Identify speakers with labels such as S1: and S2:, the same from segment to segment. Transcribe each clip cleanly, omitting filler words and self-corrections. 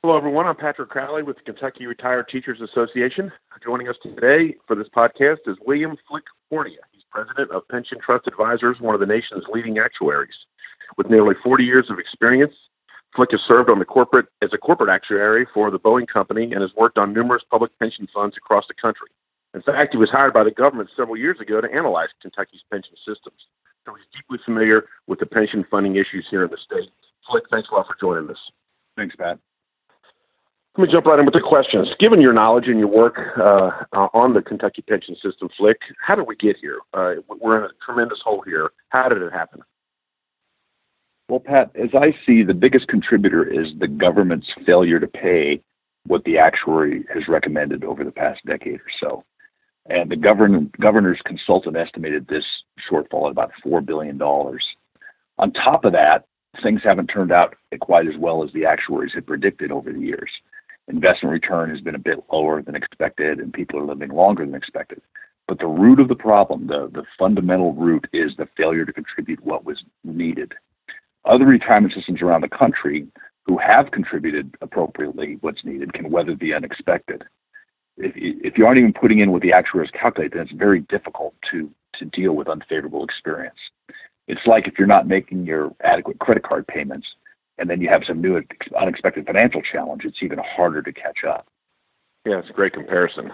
S1: Hello, everyone. I'm Patrick Crowley with the Kentucky Retired Teachers Association. Joining us today for this podcast is William Flick Hornia. He's president of Pension Trust Advisors, one of the nation's leading actuaries. With nearly 40 years of experience, Flick has served as a corporate actuary for the Boeing Company and has worked on numerous public pension funds across the country. In fact, he was hired by the government several years ago to analyze Kentucky's pension systems. So he's deeply familiar with the pension funding issues here in the state. Flick, thanks a lot for joining us.
S2: Thanks, Pat.
S1: Let me jump right in with the questions. Given your knowledge and your work on the Kentucky pension system, Flick, how did we get here? We're in a tremendous hole here. How did it happen?
S2: Well, Pat, as I see, the biggest contributor is the government's failure to pay what the actuary has recommended over the past decade or so. And the governor's consultant estimated this shortfall at about $4 billion. On top of that, things haven't turned out quite as well as the actuaries had predicted over the years. Investment return has been a bit lower than expected, and people are living longer than expected. But the root of the problem, the fundamental root, is the failure to contribute what was needed. Other retirement systems around the country who have contributed appropriately what's needed can weather the unexpected. If you aren't even putting in what the actuaries calculate, then it's very difficult to deal with unfavorable experience. It's like if you're not making your adequate credit card payments and then you have some new unexpected financial challenge, it's even harder to catch up.
S1: Yeah, it's a great comparison.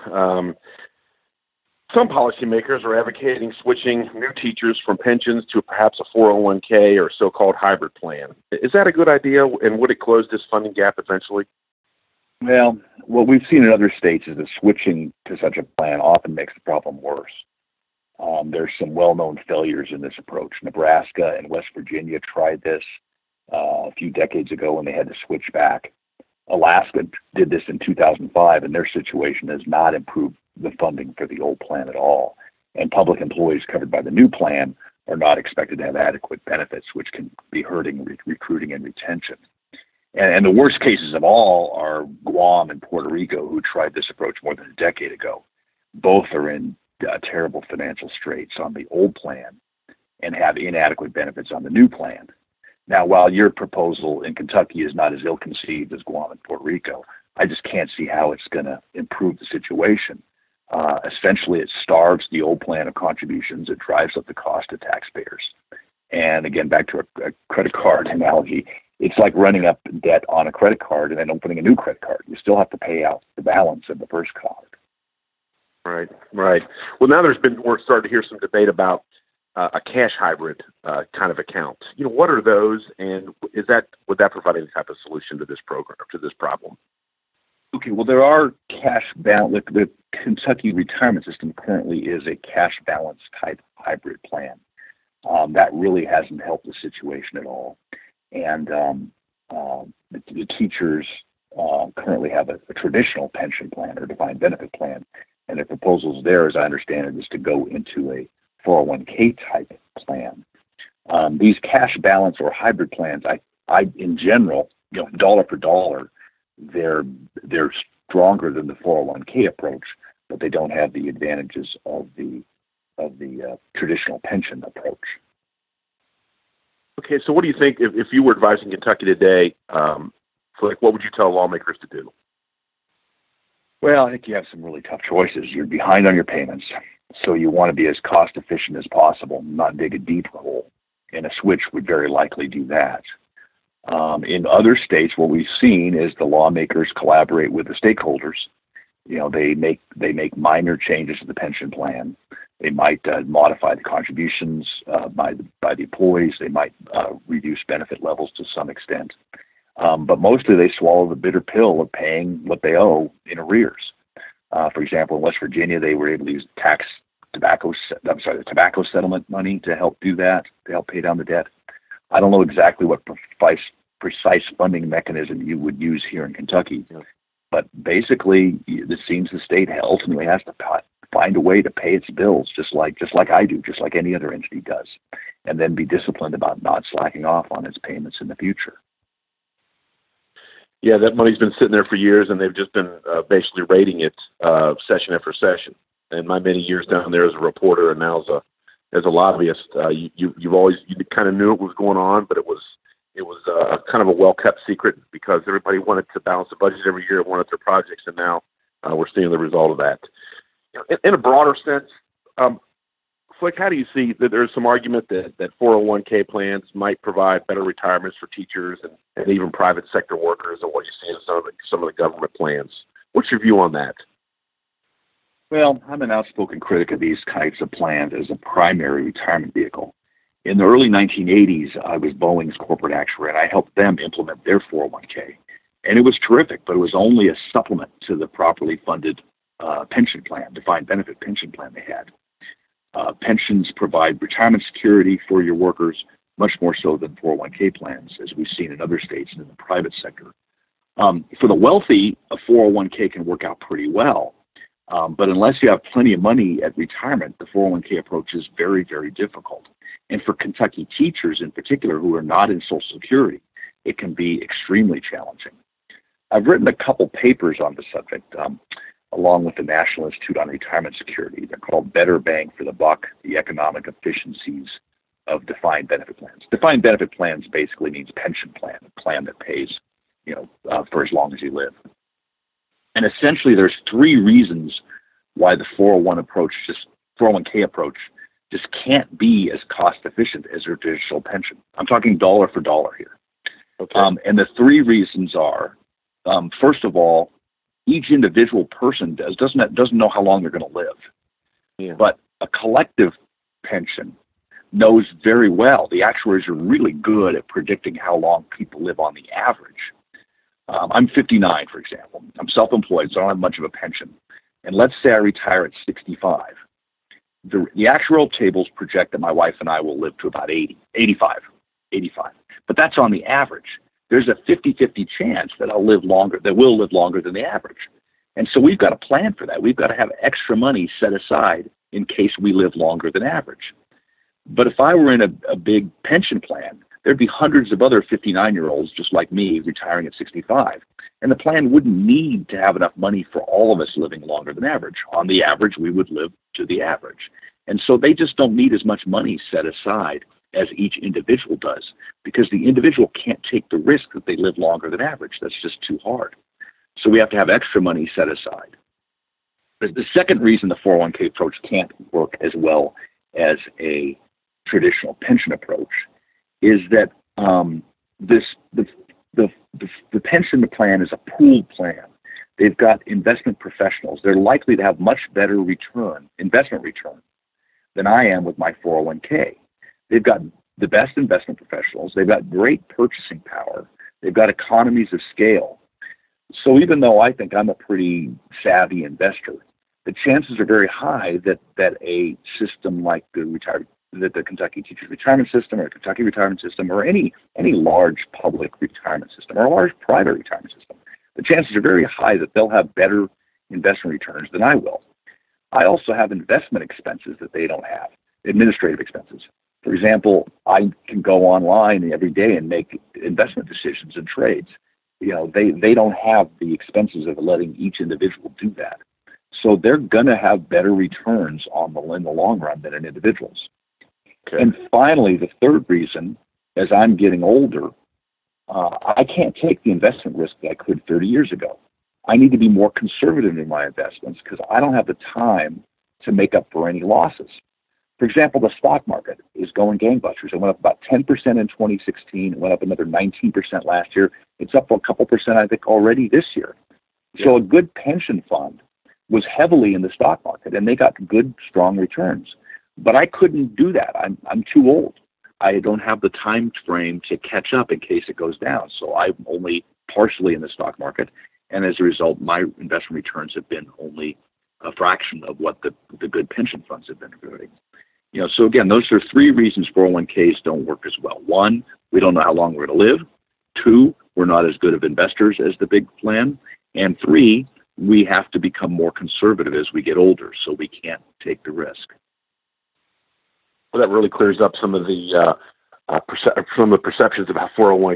S1: Some policymakers are advocating switching new teachers from pensions to perhaps a 401k or so-called hybrid plan. Is that a good idea, and would it close this funding gap eventually?
S2: Well, what we've seen in other states is that switching to such a plan often makes the problem worse. There's some well-known failures in this approach. Nebraska and West Virginia tried this a few decades ago when they had to switch back. Alaska did this in 2005, and their situation has not improved the funding for the old plan at all. And public employees covered by the new plan are not expected to have adequate benefits, which can be hurting recruiting and retention. And the worst cases of all are Guam and Puerto Rico, who tried this approach more than a decade ago. Both are in terrible financial straits on the old plan and have inadequate benefits on the new plan. Now, while your proposal in Kentucky is not as ill-conceived as Guam and Puerto Rico, I just can't see how it's going to improve the situation. Essentially, it starves the old plan of contributions. It drives up the cost to taxpayers. And again, back to a credit card analogy, it's like running up debt on a credit card and then opening a new credit card. You still have to pay out the balance of the first card.
S1: Right. Well, now we're starting to hear some debate about a cash hybrid kind of account. What are those, and would that provide any type of solution to this program, to this problem?
S2: Okay, well, there are cash balance. The Kentucky retirement system currently is a cash balance type hybrid plan. That really hasn't helped the situation at all. And the teachers currently have a traditional pension plan or defined benefit plan. And the proposals there, as I understand it, is to go into a 401k type plan. These cash balance or hybrid plans, I in general, dollar for dollar, they're stronger than the 401k approach, but they don't have the advantages of the traditional pension approach.
S1: Okay, so what do you think if you were advising Kentucky today? What would you tell lawmakers to do?
S2: Well, I think you have some really tough choices. You're behind on your payments, so you want to be as cost efficient as possible, not dig a deep hole, and a switch would very likely do that. In other states, what we've seen is the lawmakers collaborate with the stakeholders. They make minor changes to the pension plan. They might modify the contributions by the employees. They might reduce benefit levels to some extent. But mostly they swallow the bitter pill of paying what they owe in arrears. For example, in West Virginia, they were able to use the tobacco settlement money to help do that, to help pay down the debt. I don't know exactly what precise funding mechanism you would use here in Kentucky, but basically it seems the state ultimately has to find a way to pay its bills, just like I do, just like any other entity does, and then be disciplined about not slacking off on its payments in the future.
S1: Yeah, that money's been sitting there for years, and they've just been basically raiding it session after session. In my many years down there as a reporter and now as a lobbyist, you kind of knew it was going on, but it was It was kind of a well-kept secret because everybody wanted to balance the budget every year, wanted their projects, and now we're seeing the result of that. In a broader sense, Flick, how do you see that there's some argument that 401k plans might provide better retirements for teachers and even private sector workers than what you see in some of the government plans? What's your view on that?
S2: Well, I'm an outspoken critic of these types of plans as a primary retirement vehicle. In the early 1980s, I was Boeing's corporate actuary, and I helped them implement their 401k. And it was terrific, but it was only a supplement to the properly funded pension plan, defined benefit pension plan they had. Pensions provide retirement security for your workers, much more so than 401k plans, as we've seen in other states and in the private sector. For the wealthy, a 401k can work out pretty well. But unless you have plenty of money at retirement, the 401k approach is very, very difficult. And for Kentucky teachers in particular who are not in Social Security, it can be extremely challenging. I've written a couple papers on the subject, along with the National Institute on Retirement Security. They're called Better Bang for the Buck, the Economic Efficiencies of Defined Benefit Plans. Defined benefit plans basically means pension plan, a plan that pays, for as long as you live. And essentially there's three reasons why the 401k approach just can't be as cost efficient as a traditional pension. I'm talking dollar for dollar here.
S1: Okay.
S2: And the three reasons are, first of all, each individual person doesn't know how long they're going to live.
S1: Yeah.
S2: But a collective pension knows very well. The actuaries are really good at predicting how long people live on the average. I'm 59, for example. I'm self-employed, so I don't have much of a pension. And let's say I retire at 65. The actuarial tables project that my wife and I will live to about 85. But that's on the average. There's a 50-50 chance that we'll live longer than the average. And so we've got to plan for that. We've got to have extra money set aside in case we live longer than average. But if I were in a big pension plan, there'd be hundreds of other 59-year-olds just like me retiring at 65. And the plan wouldn't need to have enough money for all of us living longer than average. On the average, we would live to the average. And so they just don't need as much money set aside as each individual does, because the individual can't take the risk that they live longer than average. That's just too hard. So we have to have extra money set aside. The second reason the 401k approach can't work as well as a traditional pension approach is that the pension plan is a pooled plan. They've got investment professionals. They're likely to have much better investment return, than I am with my 401k. They've got the best investment professionals. They've got great purchasing power. They've got economies of scale. So even though I think I'm a pretty savvy investor, the chances are very high that a system like the Kentucky Teachers Retirement System or Kentucky Retirement System or any large public retirement system or a large private retirement system, the chances are very high that they'll have better investment returns than I will. I also have investment expenses that they don't have, administrative expenses. For example, I can go online every day and make investment decisions and trades. They don't have the expenses of letting each individual do that. So they're going to have better returns in the long run than an individual's. Okay. And finally, the third reason, as I'm getting older, I can't take the investment risk that I could 30 years ago. I need to be more conservative in my investments because I don't have the time to make up for any losses. For example, the stock market is going gangbusters. It went up about 10% in 2016. It went up another 19% last year. It's up a couple percent, I think, already this year. Yeah. So a good pension fund was heavily in the stock market, and they got good, strong returns. But I couldn't do that. I'm too old. I don't have the time frame to catch up in case it goes down. So I'm only partially in the stock market. And as a result, my investment returns have been only a fraction of what the good pension funds have been doing. So again, those are three reasons 401ks don't work as well. One, we don't know how long we're going to live. Two, we're not as good of investors as the big plan. And three, we have to become more conservative as we get older, so we can't take the risk.
S1: Well, that really clears up some of the perceptions about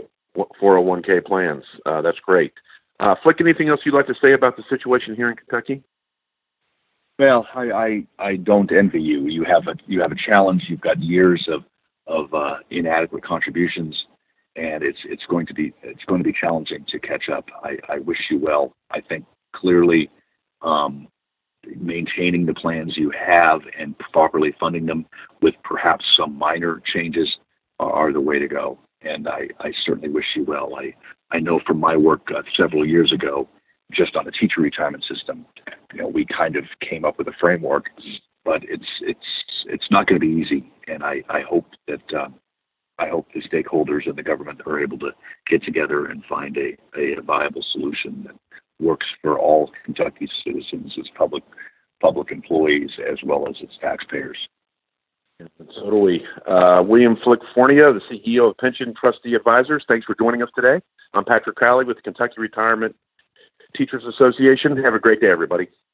S1: 401k plans. That's great. Flick, anything else you'd like to say about the situation here in Kentucky?
S2: Well, I don't envy you. You have a challenge. You've got years of inadequate contributions, and it's going to be challenging to catch up. I wish you well. I think clearly maintaining the plans you have and properly funding them with perhaps some minor changes are the way to go. And I certainly wish you well. I know from my work several years ago, just on the teacher retirement system, we kind of came up with a framework, but it's not going to be easy. And I hope that the stakeholders and the government are able to get together and find a viable solution that works for all Kentucky citizens, its public employees, as well as its taxpayers.
S1: And so do we. William Flick Fornia, the CEO of Pension Trustee Advisors, thanks for joining us today. I'm Patrick Crowley with the Kentucky Retirement Teachers Association. Have a great day, everybody.